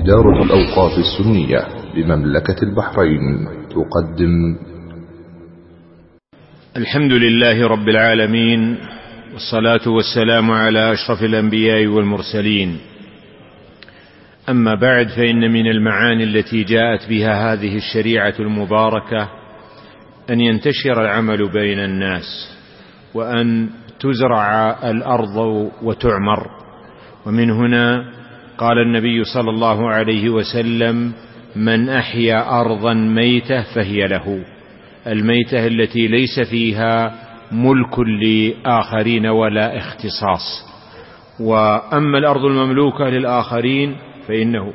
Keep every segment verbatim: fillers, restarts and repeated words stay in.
دار الأوقاف السنية بمملكة البحرين تقدم. الحمد لله رب العالمين، والصلاة والسلام على أشرف الأنبياء والمرسلين. أما بعد، فإن من المعاني التي جاءت بها هذه الشريعة المباركة أن ينتشر العمل بين الناس، وأن تزرع الأرض وتعمر. ومن هنا قال النبي صلى الله عليه وسلم: من أحيا أرضا ميتة فهي له. الميتة التي ليس فيها ملك لآخرين ولا اختصاص. وأما الأرض المملوكة للآخرين فإنه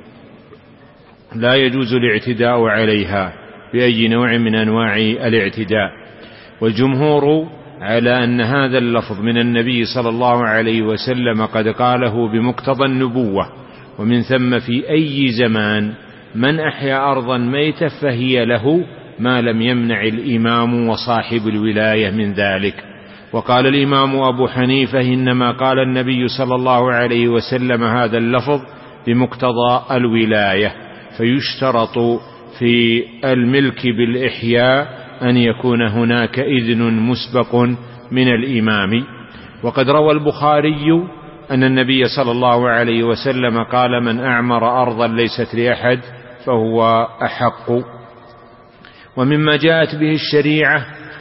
لا يجوز الاعتداء عليها بأي نوع من أنواع الاعتداء. والجمهور على أن هذا اللفظ من النبي صلى الله عليه وسلم قد قاله بمقتضى النبوة، ومن ثم في أي زمان من أحيا أرضا ميتة فهي له، ما لم يمنع الإمام وصاحب الولاية من ذلك. وقال الإمام أبو حنيفة: إنما قال النبي صلى الله عليه وسلم هذا اللفظ بمقتضى الولاية، فيشترط في الملك بالإحياء أن يكون هناك إذن مسبق من الإمام. وقد روى البخاري أن النبي صلى الله عليه وسلم قال: من أعمر أرضا ليست لأحد فهو أحق. ومما جاءت به الشريعة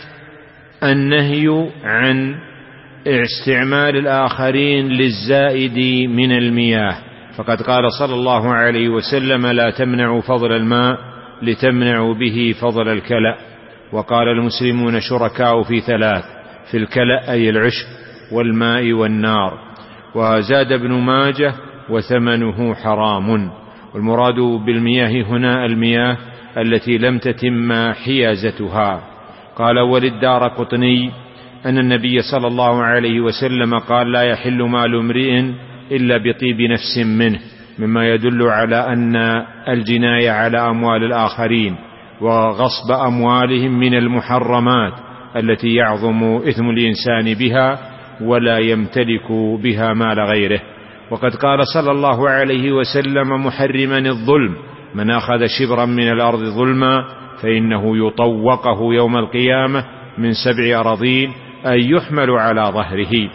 النهي عن استعمال الآخرين للزائد من المياه، فقد قال صلى الله عليه وسلم: لا تمنعوا فضل الماء لتمنعوا به فضل الكلأ. وقال: المسلمون شركاء في ثلاث: في الكلأ أي العشب والماء والنار. وزاد ابن ماجه: وثمنه حرام. والمراد بالمياه هنا المياه التي لم تتم حيازتها. قال: وللدارقطني أن النبي صلى الله عليه وسلم قال: لا يحل مال امرئ إلا بطيب نفس منه، مما يدل على أن الجناية على أموال الآخرين وغصب أموالهم من المحرمات التي يعظم إثم الإنسان بها ولا يمتلك بها مال غيره. وقد قال صلى الله عليه وسلم محرما الظلم: من أخذ شبرا من الأرض ظلما فإنه يطوقه يوم القيامة من سبع أراضين، أي يحمل على ظهره.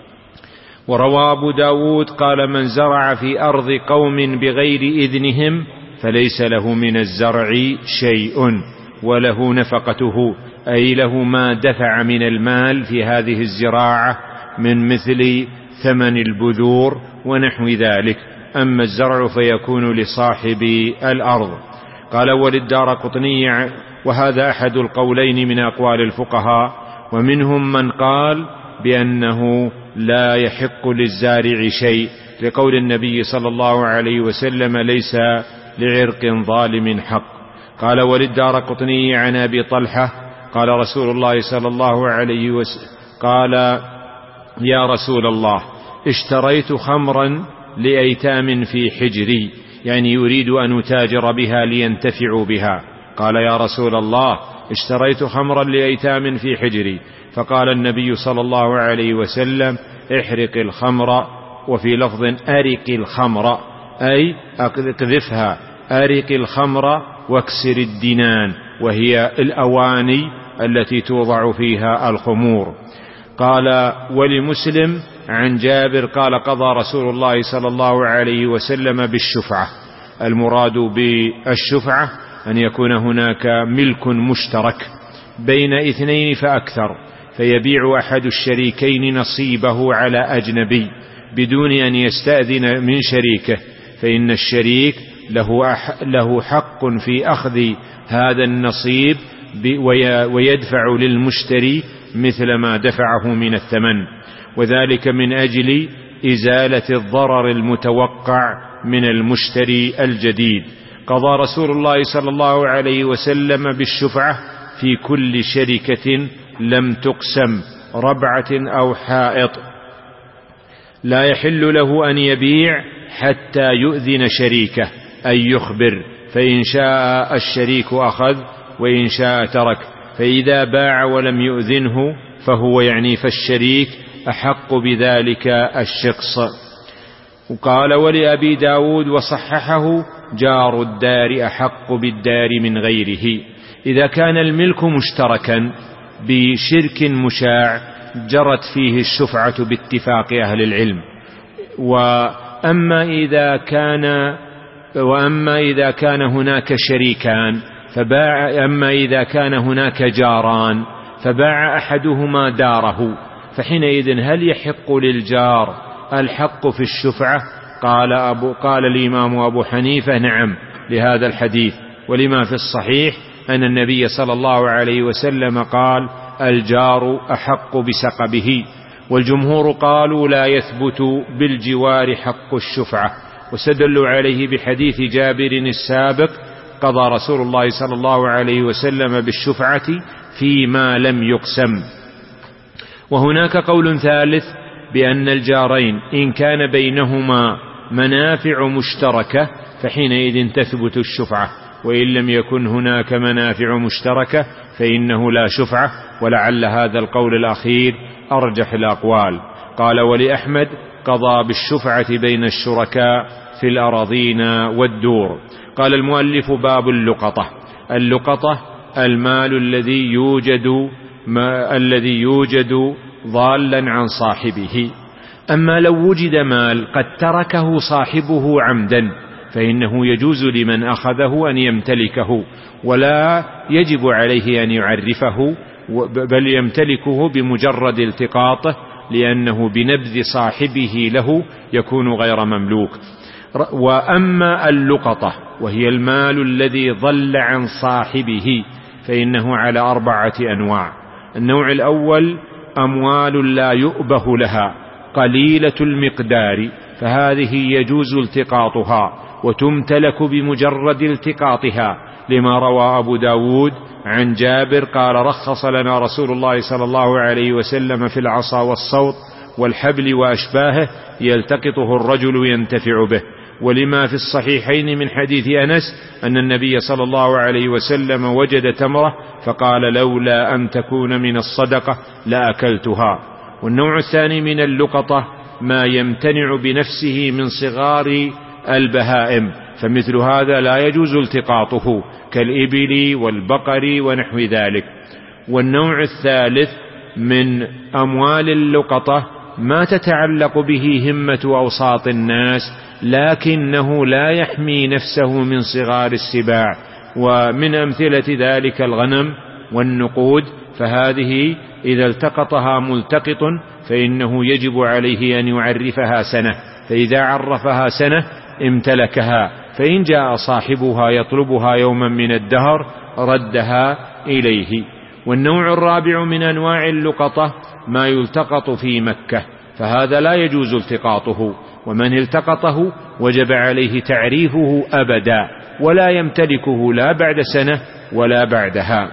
وروى أبو داود قال: من زرع في أرض قوم بغير إذنهم فليس له من الزرع شيء وله نفقته، أي له ما دفع من المال في هذه الزراعة من مثل ثمن البذور ونحو ذلك. أما الزرع فيكون لصاحب الأرض. قال: وللدارقطني، وهذا أحد القولين من أقوال الفقهاء، ومنهم من قال بأنه لا يحق للزارع شيء، لقول النبي صلى الله عليه وسلم: ليس لعرق ظالم حق. قال: وللدارقطني عن أبي طلحة قال رسول الله صلى الله عليه وسلم قال: يا رسول الله، اشتريت خمرا لأيتام في حجري، يعني يريد أن أتاجر بها لينتفعوا بها. قال: يا رسول الله، اشتريت خمرا لأيتام في حجري. فقال النبي صلى الله عليه وسلم: احرق الخمر. وفي لفظ: أرق الخمر، أي اقذفها. أرق الخمر واكسر الدنان، وهي الأواني التي توضع فيها الخمور. قال: ولمسلم عن جابر قال: قضى رسول الله صلى الله عليه وسلم بالشفعة. المراد بالشفعة أن يكون هناك ملك مشترك بين اثنين فأكثر، فيبيع أحد الشريكين نصيبه على أجنبي بدون أن يستأذن من شريكه، فإن الشريك له حق في أخذ هذا النصيب ويدفع للمشتري مثل ما دفعه من الثمن، وذلك من أجل إزالة الضرر المتوقع من المشتري الجديد. قضى رسول الله صلى الله عليه وسلم بالشفعة في كل شركة لم تقسم، ربعة أو حائط. لا يحل له أن يبيع حتى يؤذن شريكه، أي يخبر، فإن شاء الشريك أخذ وإن شاء ترك. فإذا باع ولم يؤذنه فهو يعني فالشريك أحق بذلك الشخص. وقال: ولأبي داود وصححه: جار الدار أحق بالدار من غيره. إذا كان الملك مشتركا بشرك مشاع جرت فيه الشفعة باتفاق أهل العلم. وأما إذا كان وأما إذا كان هناك شريكان فباع أما إذا كان هناك جاران فباع أحدهما داره، فحينئذ هل يحق للجار الحق في الشفعة؟ قال, أبو قال الإمام أبو حنيفة نعم لهذا الحديث، ولما في الصحيح أن النبي صلى الله عليه وسلم قال الجار أحق بسقبه. والجمهور قالوا لا يثبت بالجوار حق الشفعة، واستدلوا عليه بحديث جابر السابق قضى رسول الله صلى الله عليه وسلم بالشفعة فيما لم يقسم. وهناك قول ثالث بأن الجارين إن كان بينهما منافع مشتركة فحينئذ تثبت الشفعة، وإن لم يكن هناك منافع مشتركة فإنه لا شفعة، ولعل هذا القول الأخير أرجح الأقوال. قال ولأحمد قضى بالشفعة بين الشركاء في الأراضين والدور. قال المؤلف باب اللقطة. اللقطة المال الذي يوجد ما الذي يوجد ضالا عن صاحبه. أما لو وجد مال قد تركه صاحبه عمدا فإنه يجوز لمن أخذه أن يمتلكه، ولا يجب عليه أن يعرفه، بل يمتلكه بمجرد التقاطه، لأنه بنبذ صاحبه له يكون غير مملوك. وأما اللقطة وهي المال الذي ضل عن صاحبه فإنه على أربعة أنواع. النوع الأول أموال لا يؤبه لها قليلة المقدار، فهذه يجوز التقاطها وتمتلك بمجرد التقاطها، لما روى أبو داود عن جابر قال رخص لنا رسول الله صلى الله عليه وسلم في العصا والصوت والحبل وأشباهه يلتقطه الرجل ينتفع به. ولما في الصحيحين من حديث أنس أن النبي صلى الله عليه وسلم وجد تمرة فقال لولا أن تكون من الصدقة لأكلتها. والنوع الثاني من اللقطة ما يمتنع بنفسه من صغار البهائم، فمثل هذا لا يجوز التقاطه كالإبل والبقر ونحو ذلك. والنوع الثالث من أموال اللقطة ما تتعلق به همة أوساط الناس لكنه لا يحمي نفسه من صغار السباع، ومن أمثلة ذلك الغنم والنقود، فهذه إذا التقطها ملتقط فإنه يجب عليه أن يعرفها سنة، فإذا عرفها سنة امتلكها، فإن جاء صاحبها يطلبها يوما من الدهر ردها إليه. والنوع الرابع من أنواع اللقطة ما يلتقط في مكة، فهذا لا يجوز التقاطه، ومن التقطه وجب عليه تعريفه أبدا، ولا يمتلكه لا بعد سنة ولا بعدها.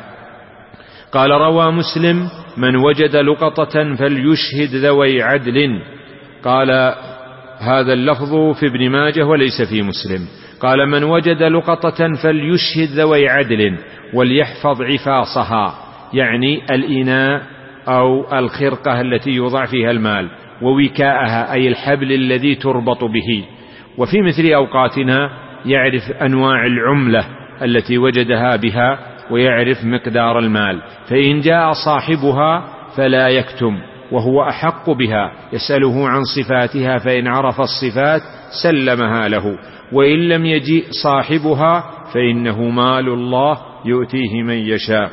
قال روى مسلم من وجد لقطة فليشهد ذوي عدل. قال هذا اللفظ في ابن ماجه وليس في مسلم. قال من وجد لقطة فليشهد ذوي عدل وليحفظ عفاصها، يعني الإناء أو الخرقة التي يوضع فيها المال، ووكاءها أي الحبل الذي تربط به. وفي مثل أوقاتنا يعرف أنواع العملة التي وجدها بها ويعرف مقدار المال، فإن جاء صاحبها فلا يكتم وهو أحق بها، يسأله عن صفاتها، فإن عرف الصفات سلمها له، وإن لم يجيء صاحبها فإنه مال الله يؤتيه من يشاء.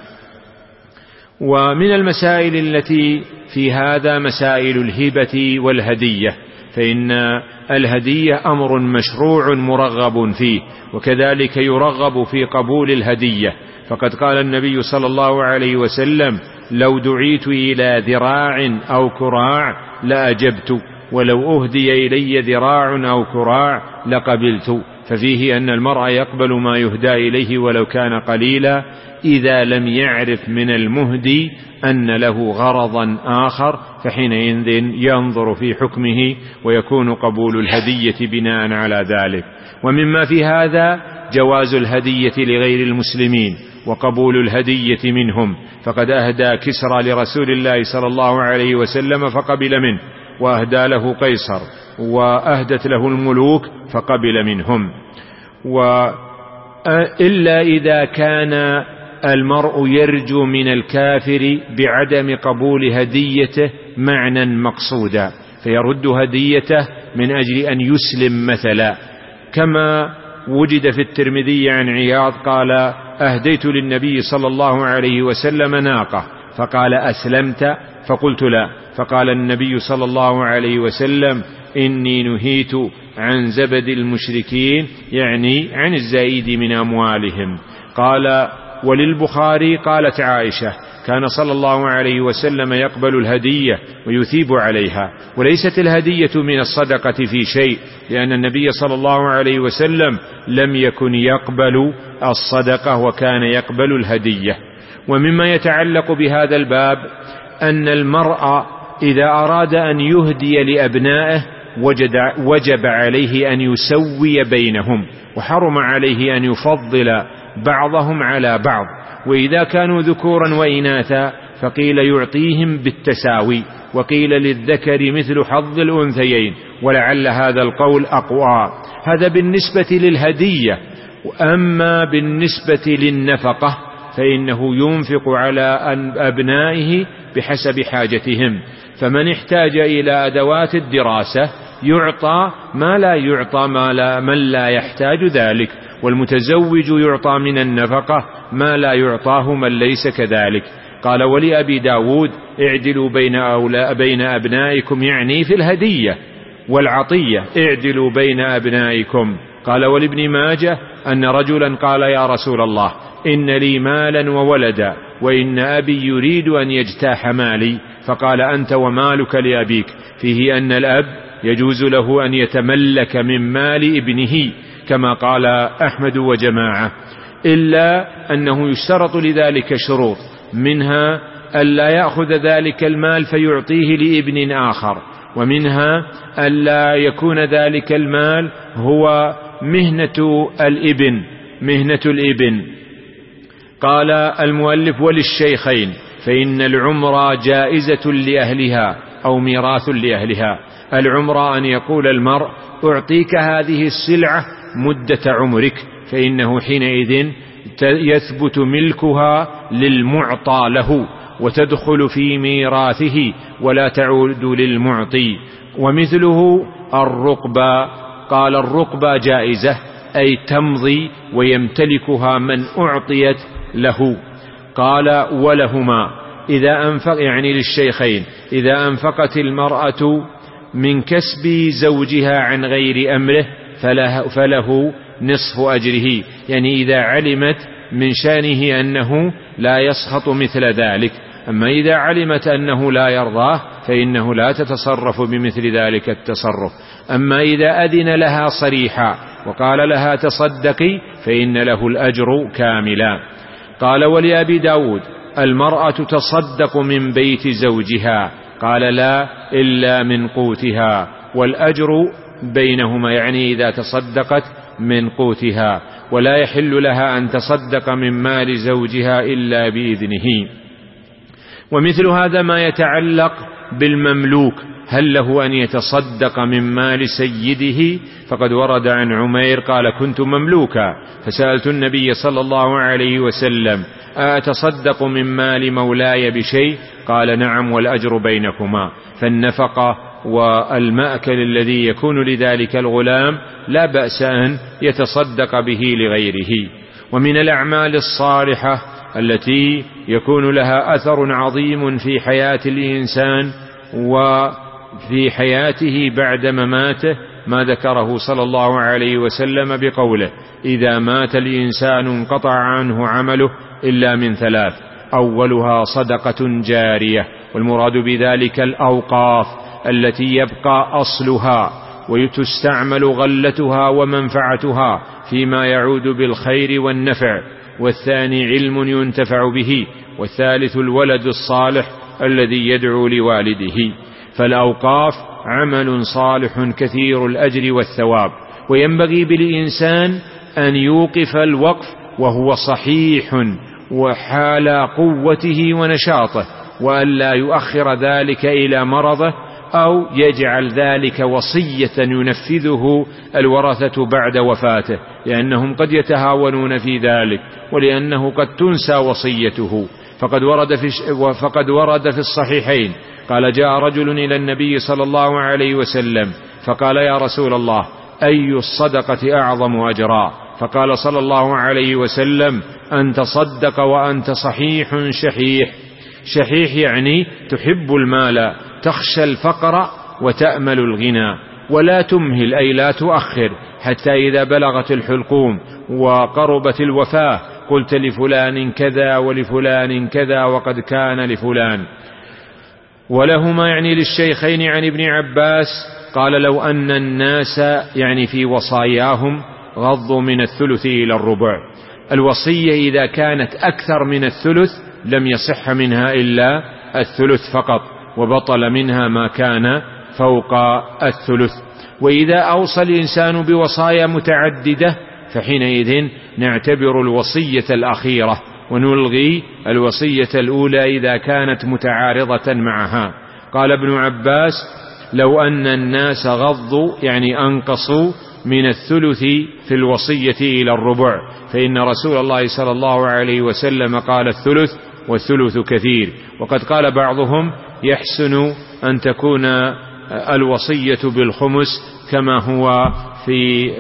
ومن المسائل التي في هذا مسائل الهبة والهدية، فإن الهدية أمر مشروع مرغب فيه، وكذلك يرغب في قبول الهدية، فقد قال النبي صلى الله عليه وسلم لو دعيت إلى ذراع أو كراع لأجبت، ولو أهدي إلي ذراع أو كراع لقبلت. ففيه أن المرء يقبل ما يهدى إليه ولو كان قليلا إذا لم يعرف من المهدي أن له غرضا آخر، فحينئذ ينظر في حكمه ويكون قبول الهدية بناء على ذلك. ومما في هذا جواز الهدية لغير المسلمين وقبول الهدية منهم، فقد أهدى كسرى لرسول الله صلى الله عليه وسلم فقبل منه، وأهدى له قيصر، وأهدت له الملوك فقبل منهم. وإلا إذا كان المرء يرجو من الكافر بعدم قبول هديته معنى مقصودا فيرد هديته من أجل أن يسلم مثلا، كما وجد في الترمذي عن عياض قال: أهديت للنبي صلى الله عليه وسلم ناقة فقال: أسلمت؟ فقلت: لا. فقال النبي صلى الله عليه وسلم: إني نهيت عن زبد المشركين، يعني عن الزائد من أموالهم. قال: وللبخاري قالت عائشة: كان صلى الله عليه وسلم يقبل الهدية ويثيب عليها، وليست الهدية من الصدقة في شيء، لأن النبي صلى الله عليه وسلم لم يكن يقبل الصدقة وكان يقبل الهدية. ومما يتعلق بهذا الباب أن المرء إذا أراد أن يهدي لأبنائه وجب عليه أن يسوي بينهم، وحرم عليه أن يفضل بعضهم على بعض، وإذا كانوا ذكورا وإناثا فقيل يعطيهم بالتساوي، وقيل للذكر مثل حظ الأنثيين، ولعل هذا القول أقوى. هذا بالنسبة للهدية. أما بالنسبة للنفقة فإنه ينفق على أبنائه بحسب حاجتهم، فمن احتاج إلى أدوات الدراسة يعطى ما لا يعطى ما لا من لا يحتاج ذلك، والمتزوج يعطى من النفقة ما لا يعطاه من ليس كذلك. قال: ولأبي داود: اعدلوا بين, أولا بين أبنائكم، يعني في الهدية والعطية، اعدلوا بين أبنائكم. قال: ولابن ماجه أن رجلا قال: يا رسول الله، إن لي مالا وولدا، وإن أبي يريد أن يجتاح مالي. فقال: أنت ومالك لأبيك، فيه أن الأب يجوز له أن يتملك من مال ابنه، كما قال أحمد وجماعة، إلا أنه يشترط لذلك شروط، منها ألا يأخذ ذلك المال فيعطيه لابن آخر، ومنها ألا يكون ذلك المال هو مهنة الابن مهنة الابن. قال المؤلف: وللشيخين، فإن العمر جائزة لأهلها أو ميراث لأهلها. العمر أن يقول المرء: أعطيك هذه السلعة مدة عمرك، فإنه حينئذ يثبت ملكها للمعطى له وتدخل في ميراثه ولا تعود للمعطي. ومثله الرقبة، قال: الرقبة جائزة، أي تمضي ويمتلكها من أعطيت له. قال: ولهما إذا أنفق، يعني للشيخين، إذا أنفقت المرأة من كسب زوجها عن غير أمره فله, فله نصف أجره، يعني إذا علمت من شأنه أنه لا يسخط مثل ذلك. أما إذا علمت أنه لا يرضاه فإنه لا تتصرف بمثل ذلك التصرف. أما إذا أذن لها صريحا وقال لها تصدقي فإن له الأجر كاملا. قال: ولأبي داود: المرأة تصدق من بيت زوجها. قال: لا، إلا من قوتها، والأجر بينهما، يعني إذا تصدقت من قوتها، ولا يحل لها أن تصدق من مال زوجها إلا بإذنه. ومثل هذا ما يتعلق بالمملوك، هل له أن يتصدق من مال سيده؟ فقد ورد عن عمير قال: كنت مملوكا فسألت النبي صلى الله عليه وسلم: أتصدق من مال مولاي بشيء؟ قال: نعم، والأجر بينكما. فالنفقة والمأكل الذي يكون لذلك الغلام لا بأس أن يتصدق به لغيره. ومن الأعمال الصالحة التي يكون لها أثر عظيم في حياة الإنسان وفي حياته بعد مماته ما ذكره صلى الله عليه وسلم بقوله: إذا مات الإنسان انقطع عنه عمله إلا من ثلاث، أولها صدقة جارية، والمراد بذلك الأوقاف التي يبقى أصلها وتستعمل غلتها ومنفعتها فيما يعود بالخير والنفع، والثاني علم ينتفع به، والثالث الولد الصالح الذي يدعو لوالده. فالأوقاف عمل صالح كثير الأجر والثواب، وينبغي بالإنسان أن يوقف الوقف وهو صحيح وحال قوته ونشاطه، وأن لا يؤخر ذلك إلى مرضه أو يجعل ذلك وصية ينفذه الورثة بعد وفاته، لأنهم قد يتهاونون في ذلك، ولأنه قد تنسى وصيته. فقد ورد في, فقد ورد في الصحيحين قال جاء رجل إلى النبي صلى الله عليه وسلم فقال يا رسول الله أي الصدقة أعظم أجرا؟ فقال صلى الله عليه وسلم أن تصدق وأنت صحيح شحيح. شحيح يعني تحب المال، تخشى الفقر وتأمل الغنى، ولا تمهل أي لا تؤخر حتى إذا بلغت الحلقوم وقربت الوفاة قلت لفلان كذا ولفلان كذا وقد كان لفلان. ولهما يعني للشيخين عن ابن عباس قال لو أن الناس يعني في وصاياهم غضوا من الثلث إلى الربع. الوصية إذا كانت أكثر من الثلث لم يصح منها إلا الثلث فقط، وبطل منها ما كان فوق الثلث. وإذا أوصى الإنسان بوصايا متعددة فحينئذ نعتبر الوصية الأخيرة ونلغي الوصية الأولى إذا كانت متعارضة معها. قال ابن عباس لو أن الناس غضوا يعني أنقصوا من الثلث في الوصية إلى الربع، فإن رسول الله صلى الله عليه وسلم قال الثلث والثلث كثير. وقد قال بعضهم يحسن أن تكون الوصية بالخمس كما هو في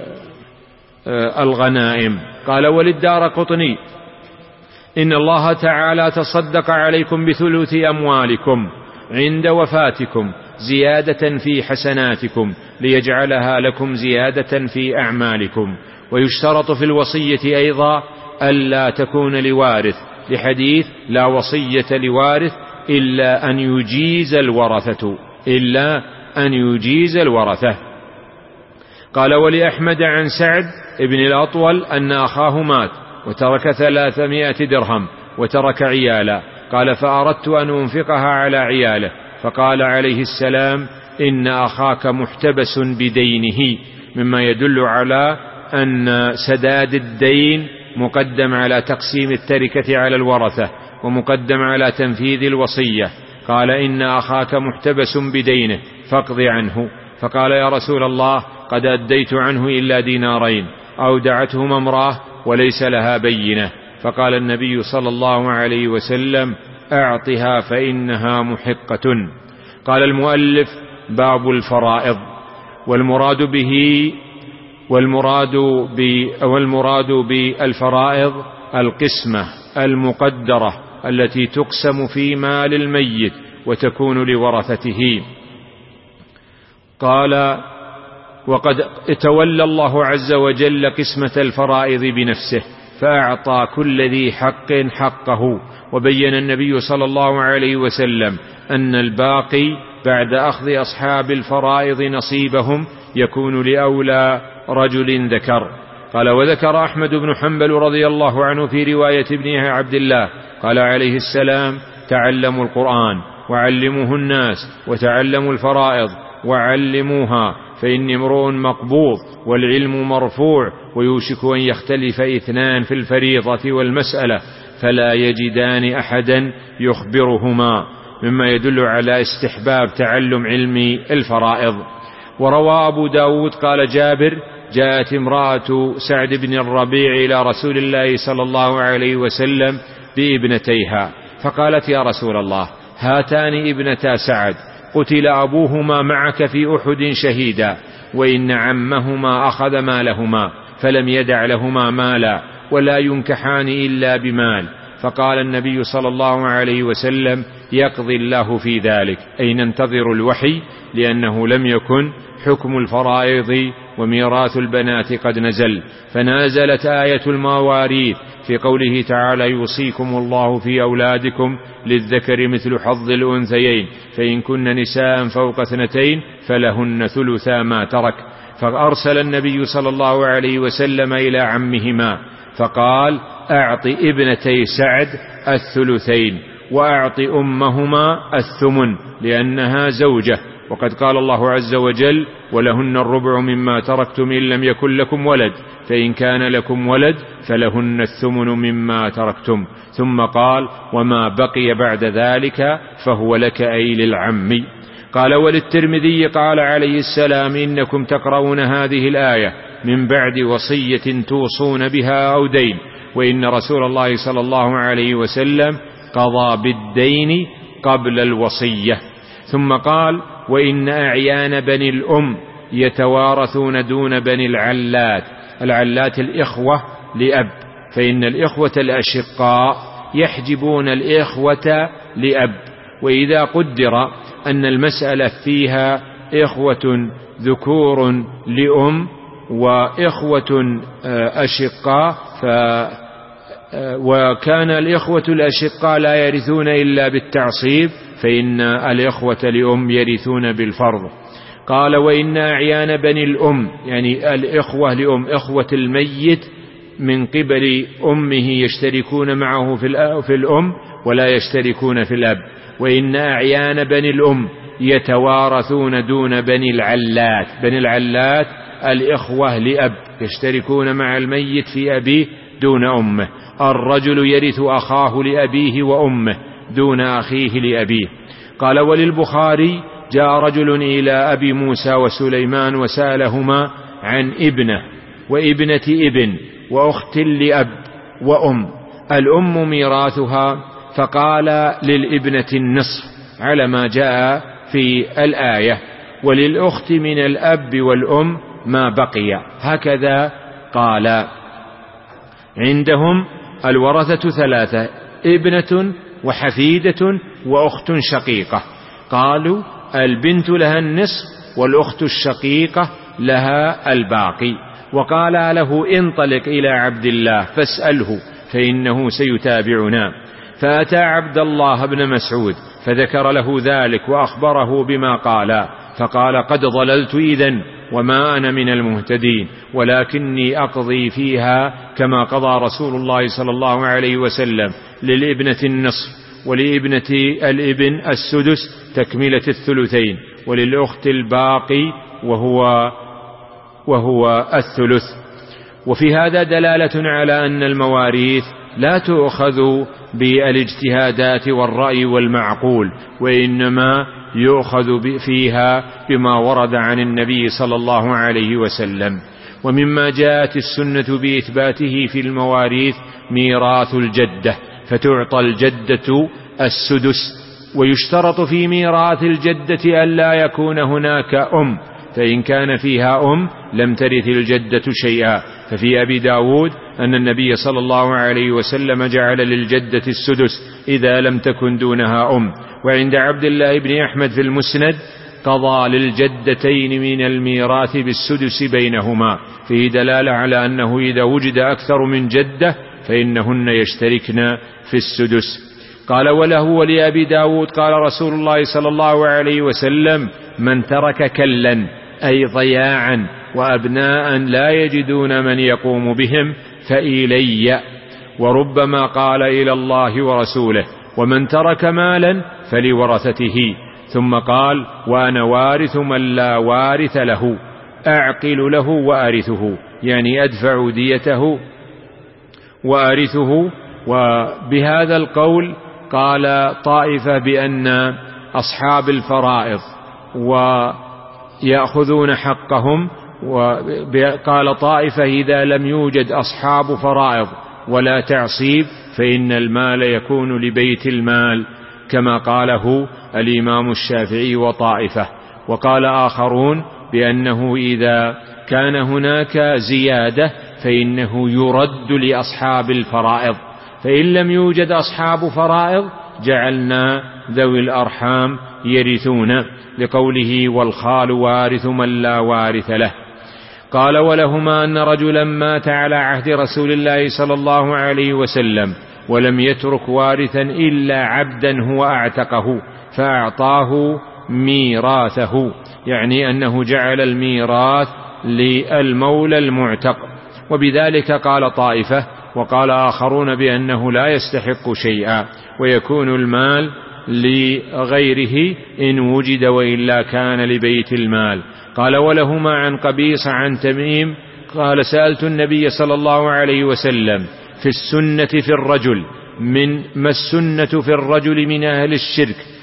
الغنائم. قال وللدارقطني إن الله تعالى تصدق عليكم بثلث أموالكم عند وفاتكم زيادة في حسناتكم ليجعلها لكم زيادة في أعمالكم. ويشترط في الوصية أيضا ألا تكون لوارث، لحديث لا وصية لوارث إلا أن يجيز الورثة إلا أن يجيز الورثة. قال ولأحمد عن سعد ابن الأطول أن أخاه مات وترك ثلاثمائة درهم وترك عيالا، قال فأردت أن أنفقها على عياله، فقال عليه السلام إن أخاك محتبس بدينه، مما يدل على أن سداد الدين مقدم على تقسيم التركة على الورثة ومقدم على تنفيذ الوصية. قال إن أخاك محتبس بدينه فاقض عنه. فقال يا رسول الله قد أديت عنه إلا دينارين أودعتهما امرأة وليس لها بينة. فقال النبي صلى الله عليه وسلم أعطها فإنها محقة. قال المؤلف باب الفرائض. والمراد به والمراد والمراد بالفرائض القسمة المقدرة التي تقسم في مال الميت وتكون لورثته. قال وقد تولى الله عز وجل قسمة الفرائض بنفسه فأعطى كل ذي حق حقه. وبين النبي صلى الله عليه وسلم أن الباقي بعد أخذ أصحاب الفرائض نصيبهم يكون لأولى رجل ذكر. قال وذكر أحمد بن حنبل رضي الله عنه في رواية ابنه عبد الله قال عليه السلام تعلموا القرآن وعلموه الناس وتعلموا الفرائض وعلموها، فإني امرؤ مقبوض والعلم مرفوع ويوشك أن يختلف اثنان في الفريضة والمسألة فلا يجدان أحدا يخبرهما، مما يدل على استحباب تعلم علم الفرائض. وروى أبو داود قال جابر جاءت امرأة سعد بن الربيع إلى رسول الله صلى الله عليه وسلم بابنتيها فقالت يا رسول الله هاتان ابنتا سعد قتل أبوهما معك في أحد شهيدا، وإن عمهما أخذ مالهما فلم يدع لهما مالا ولا ينكحان إلا بمال. فقال النبي صلى الله عليه وسلم يقضي الله في ذلك، أي ننتظر الوحي، لأنه لم يكن حكم الفرائض وميراث البنات قد نزل. فنازلت آية المواريث في قوله تعالى يوصيكم الله في أولادكم للذكر مثل حظ الأنثيين فإن كن نساء فوق اثنتين فلهن ثلثا ما ترك. فأرسل النبي صلى الله عليه وسلم إلى عمهما فقال أعط ابنتي سعد الثلثين وأعط أمهما الثمن لأنها زوجة. وقد قال الله عز وجل ولهن الربع مما تركتم إن لم يكن لكم ولد فإن كان لكم ولد فلهن الثمن مما تركتم. ثم قال وما بقي بعد ذلك فهو لك أي للعم. قال وللترمذي قال عليه السلام إنكم تقرؤون هذه الآية من بعد وصية توصون بها أو دين، وإن رسول الله صلى الله عليه وسلم قضى بالدين قبل الوصية. ثم قال وإن أعيان بني الأم يتوارثون دون بني العلات. العلات الإخوة لأب، فإن الإخوة الأشقاء يحجبون الإخوة لأب، وإذا قدر أن المسألة فيها إخوة ذكور لأم وإخوة أشقاء ف وكان الإخوة الأشقاء لا يرثون إلا بالتعصيب، فإن الإخوة لأم يرثون بالفرض. قال وإن أعيان بني الأم، يعني الإخوة لأم إخوة الميت من قبل أمه يشتركون معه في الأم ولا يشتركون في الأب. وإن أعيان بني الأم يتوارثون دون بني العلات. بني العلات الإخوة لأب يشتركون مع الميت في أبيه دون أمه. الرجل يرث أخاه لأبيه وأمه دون أخيه لأبيه. قال وللبخاري جاء رجل إلى أبي موسى وسليمان وسألهما عن ابنة وابنة ابن وأخت لأب وأم، الأم ميراثها، فقال للابنة النصف على ما جاء في الآية، وللأخت من الأب والأم ما بقي. هكذا قال. عندهم الورثة ثلاثة: ابنة وحفيدة وأخت شقيقة. قالوا البنت لها النصف والأخت الشقيقة لها الباقي. وقال له انطلق إلى عبد الله فاسأله فإنه سيتابعنا. فأتى عبد الله بن مسعود فذكر له ذلك وأخبره بما قال، فقال قد ضللت إذن وما أنا من المهتدين، ولكني أقضي فيها كما قضى رسول الله صلى الله عليه وسلم: للابنة النصف، ولابنة الابن السدس تكملة الثلثين، وللأخت الباقي وهو وهو الثلث. وفي هذا دلالة على أن المواريث لا تؤخذ بالاجتهادات والرأي والمعقول، وإنما يؤخذ فيها بما ورد عن النبي صلى الله عليه وسلم. ومما جاءت السنة بإثباته في المواريث ميراث الجدة، فتعطى الجدة السدس. ويشترط في ميراث الجدة ألا يكون هناك أم، فإن كان فيها أم لم ترث الجدة شيئا. ففي أبي داود أن النبي صلى الله عليه وسلم جعل للجدة السدس إذا لم تكن دونها أم. وعند عبد الله بن أحمد في المسند قضى للجدتين من الميراث بالسدس بينهما، فيه دلالة على أنه إذا وجد أكثر من جدة فإنهن يشتركن في السدس. قال وله ولأبي داود قال رسول الله صلى الله عليه وسلم: من ترك كلا أي ضياعا وأبناء لا يجدون من يقوم بهم فإلي. وربما قال إلى الله ورسوله: ومن ترك مالا فلورثته. ثم قال: وأنا وارث من لا وارث له، أعقل له وأرثه، يعني أدفع ديته وأرثه. وبهذا القول قال طائفة بأن أصحاب الفرائض ويأخذون حقهم، وقال طائفة إذا لم يوجد أصحاب فرائض ولا تعصيب فإن المال يكون لبيت المال، كما قاله الإمام الشافعي وطائفة. وقال آخرون بأنه إذا كان هناك زيادة فإنه يرد لأصحاب الفرائض، فإن لم يوجد أصحاب فرائض جعلنا ذوي الأرحام يرثون، لقوله: والخال وارث من لا وارث له. قال ولهما أن رجلا مات على عهد رسول الله صلى الله عليه وسلم ولم يترك وارثا إلا عبدا هو أعتقه فأعطاه ميراثه، يعني أنه جعل الميراث للمولى المعتق. وبذلك قال طائفة، وقال آخرون بأنه لا يستحق شيئا ويكون المال لغيره إن وجد، وإلا كان لبيت المال. قال ولهما عن قبيصة عن تميم قال: سألت النبي صلى الله عليه وسلم في السنة في الرجل من ما السنة في الرجل من أهل الشرك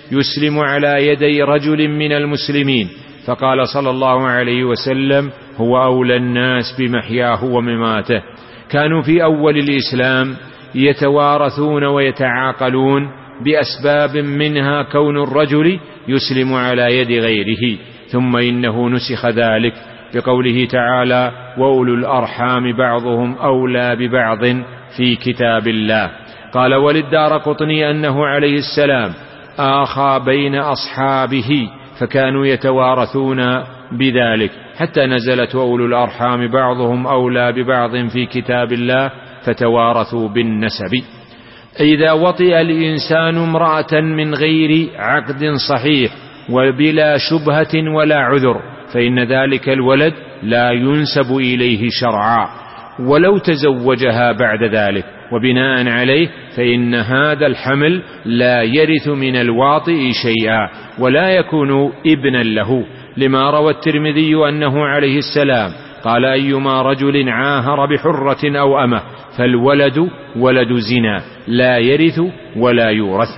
يسلم على يدي رجل من المسلمين، فقال صلى الله عليه وسلم: هو أولى الناس بمحياه ومماته. كانوا في أول الإسلام يتوارثون ويتعاقلون بأسباب منها كون الرجل يسلم على يد غيره، ثم إنه نسخ ذلك بقوله تعالى: وأولو الأرحام بعضهم أولى ببعض في كتاب الله. قال: وللدارقطني أنه عليه السلام آخى بين أصحابه فكانوا يتوارثون بذلك حتى نزلت: وأولو الأرحام بعضهم أولى ببعض في كتاب الله فتوارثوا بالنسب. إذا وطئ الإنسان امرأة من غير عقد صحيح وبلا شبهة ولا عذر فإن ذلك الولد لا ينسب إليه شرعا، ولو تزوجها بعد ذلك، وبناء عليه فإن هذا الحمل لا يرث من الواطئ شيئا ولا يكون ابنا له، لما روى الترمذي أنه عليه السلام قال: أيما رجل عاهر بحرة أو أمة فالولد ولد زنا لا يرث ولا يورث.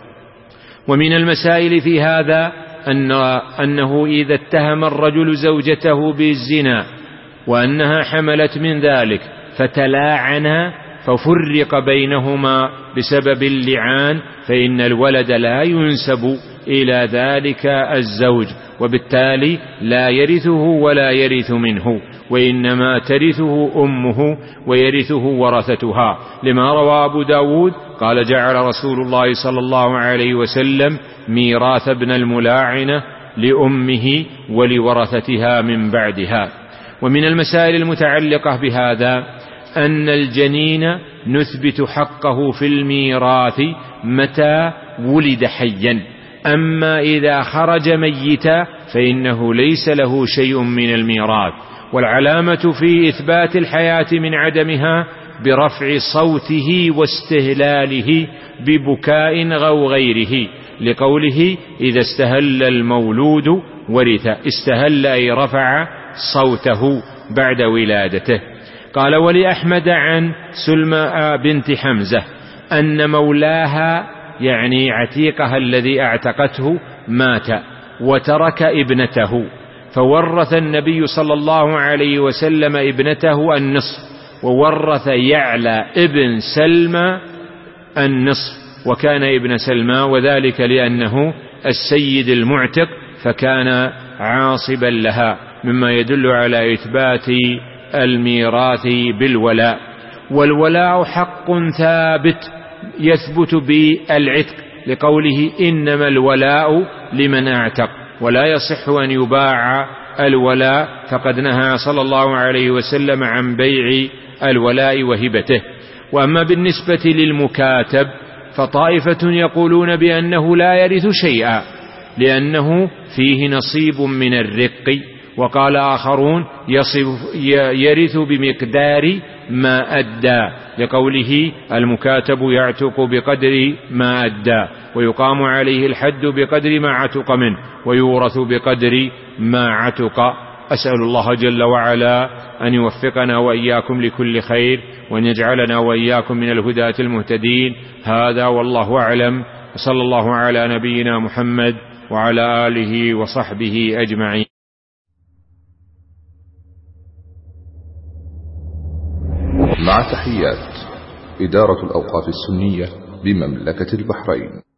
ومن المسائل في هذا أن أنه إذا اتهم الرجل زوجته بالزنا وأنها حملت من ذلك فتلاعنا ففرق بينهما بسبب اللعان فإن الولد لا ينسب إلى ذلك الزوج، وبالتالي لا يرثه ولا يرث منه، وإنما ترثه أمه ويرثه ورثتها، لما روى أبو داود قال: جعل رسول الله صلى الله عليه وسلم ميراث ابن الملاعنة لأمه ولورثتها من بعدها. ومن المسائل المتعلقة بهذا أن الجنين نثبت حقه في الميراث متى ولد حيا، أما إذا خرج ميتا فإنه ليس له شيء من الميراث. والعلامة في إثبات الحياة من عدمها برفع صوته واستهلاله ببكاء أو غيره، لقوله: إذا استهل المولود ورث. استهل أي رفع صوته بعد ولادته. قال: ولأحمد عن سلمى بنت حمزة أن مولاها يعني عتيقها الذي اعتقته مات وترك ابنته، فورث النبي صلى الله عليه وسلم ابنته النصف، وورث يعلى ابن سلمى النصف، وكان ابن سلمى، وذلك لأنه السيد المعتق فكان عاصبا لها، مما يدل على إثبات الميراث بالولاء. والولاء حق ثابت يثبت بالعتق، لقوله: إنما الولاء لمن اعتق، ولا يصح أن يباع الولاء، فقد نهى صلى الله عليه وسلم عن بيع الولاء وهبته. وأما بالنسبة للمكاتب فطائفة يقولون بأنه لا يرث شيئا لأنه فيه نصيب من الرق، وقال آخرون يرث بمقدار ما أدى، لقوله: المكاتب يعتق بقدر ما أدى، ويقام عليه الحد بقدر ما عتق منه، ويورث بقدر ما عتق. أسأل الله جل وعلا أن يوفقنا وإياكم لكل خير، وأن يجعلنا وإياكم من الهداة المهتدين. هذا والله أعلم، صلى الله على نبينا محمد وعلى آله وصحبه أجمعين. مع تحيات إدارة الأوقاف السنية بمملكة البحرين.